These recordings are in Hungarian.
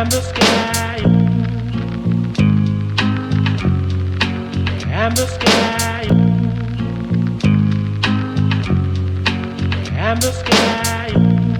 the sky. And the sky. And the sky.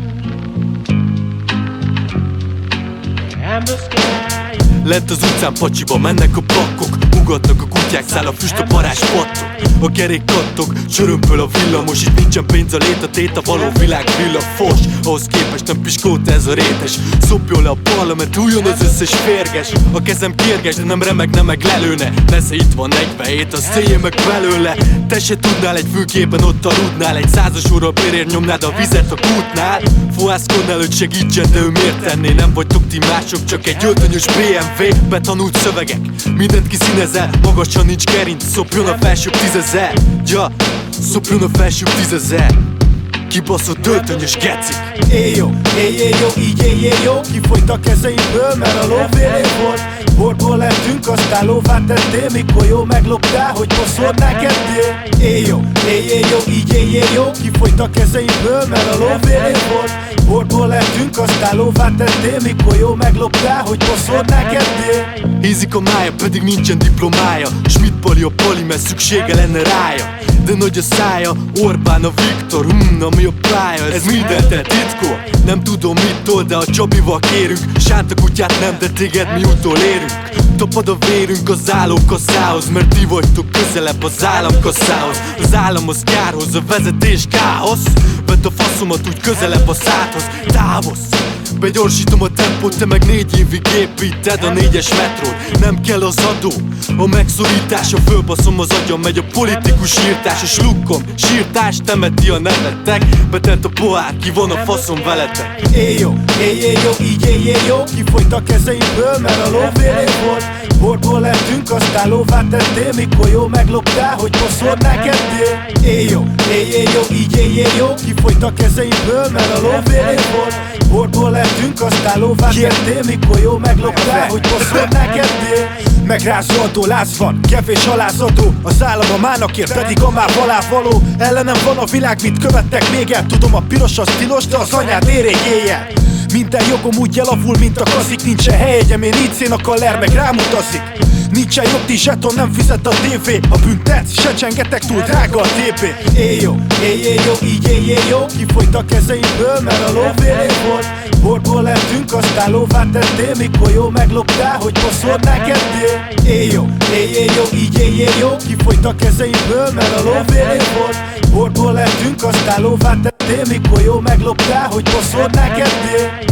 And the sky. Lent az utcán pacsiba mennek a pakkok, ugatnak a kutyák, száll a füst, a parázs pattog. A kerék kattog, csörömpöl a villamos. Itt nincsen pénz, a lét, a tét, a való világ villafos. Ahhoz képest nem piskóta ez a rétes. Szopjon le a parlament, újjon az összes férges. A kezem kérges, de nem remegne meg lelőne. Nesze itt van 47, az széljél meg belőle. Te se tudnál egy fülkében ott aludnál. Egy 100-as óra bérér nyomnád a vizet a kútnál. Fohászkodnál, hogy segítsen, de ő miért tenné? Nem vagytok ti mások, csak egy öltönyös BMW. Betanult szövegek, mindent kiszínezel. Magasan nincs gerinc, szopjon a felsőbb 10 000. Ja, szopjon a felsőbb 10 000. Kibaszott öltönyös gecik. Éjjó, éjjjó, így éjjjó. Kifolyt a kezeimből, mert a lóvéré volt. Borból lettünk, aztán lóvá tettél. Mikor jó megloptál, hogy poszolnák ettél. Éjjó, éjjjó, így éjjjó. Kifolyt a kezeimből, mert a lóvéré volt. Borból lettünk, aztán lóvá tettél. Mikor jó megloptál, hogy poszolnák ettél. Hízik a mája, pedig nincsen diplomája. Schmidt Pali a Pali, mert szüksége lenne rája. De nagy a szája, Orbán a Viktor, ami a pálya. Ez mindent titkol, nem tudom mit tol, de a Csabival kérünk. Sánta kutyát nem, de téged mi utolérünk. Tapad a vérünk az állókasszához, mert ti vagytok közelebb az államkasszához. Az állam az kárhoz, a vezetés káosz. Vedd a faszomat úgy közelebb a szádhoz, távozz! Begyorsítom a tempót, te meg 4 évig építed a 4-es metrót. Nem kell az adó, a megszorítás, a fölbaszom az agyam, megy a politikus írtás. A slukkom, sírtás, temeti a nevetek. Betent a pohár, ki van a faszom veletek. Éjjó, éjjjó, így éjjjó. Kifolyt a kezeimből, mert a lóvéré volt. Borból lettünk, aztán lóvá tettél. Mikor jó megloptál, hogy poszolnák ettél. Éjjó, éjjó, így éjjó. Kifolyt a kezeimből, mert a lóvéré volt. Borból lettünk, aztán lóvá tettél. Mikor jó megloptál, hogy poszolnák ettél. Megrázoltó láz van, kevés alázató. Az állam a mánakért, pedig a már alávaló. Ellenem van a világ, mit követtek még el. Tudom, a piros az tilos, de az anyád érék éjjel. Minden jogom úgy elavul, mint a kazik. Nincsen helyegyem, én így szén, a kaller meg rámutazik. Nincsen jogdíj zseton, nem fizet a tévé. A büntet, se csengetek, túl drága a TP. Éjjó, éjjó, így éjjó. Kifolyt a kezeimből, mert a lóvéré volt. Borból lettünk, aztán lóvá tettél. Mikor jó megloptál, hogy poszolnák ettél. Éjjó, éjjó, így éjjó. Kifolyt a kezeimből, mert a lóvéré volt. Borból lettünk, aztán lóvá tettél. Mikor jó megloptál, hogy poszolnák ettél.